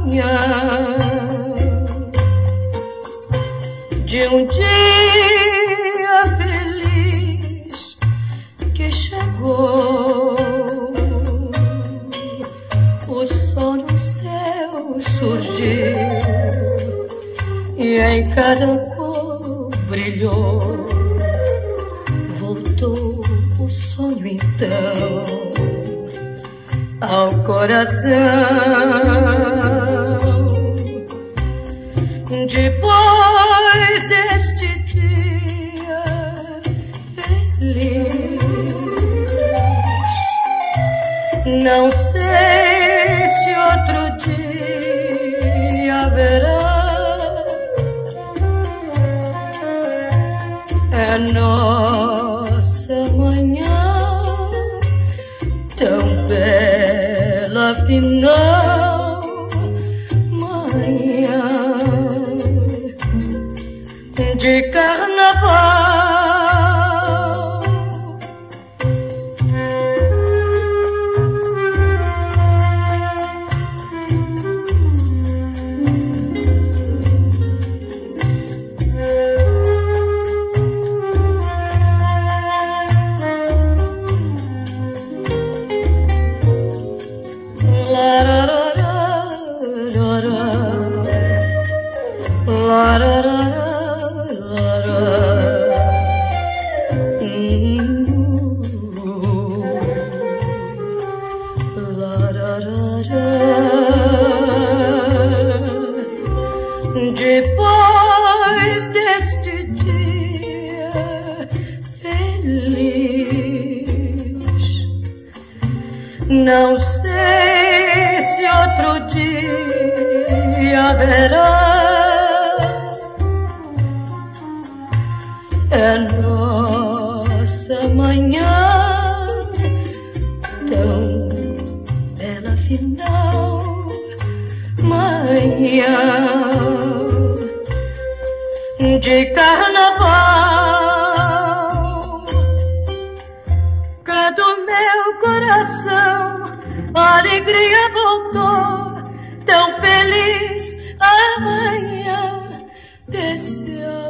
manhã de um dia feliz que chegou. O sol no céu surgiu e em cada cor brilhou. Voltou o sonho então ao coração. Depois deste dia feliz, não sei se outro dia haverá. É nossa manhã tão bela, afinal, manhã de carnaval. Depois deste dia feliz, não sei se outro dia haverá. É nossa manhã tão bela, afinal, manhã de carnaval. Cada meu coração a alegria voltou, tão feliz amanhã desse ano.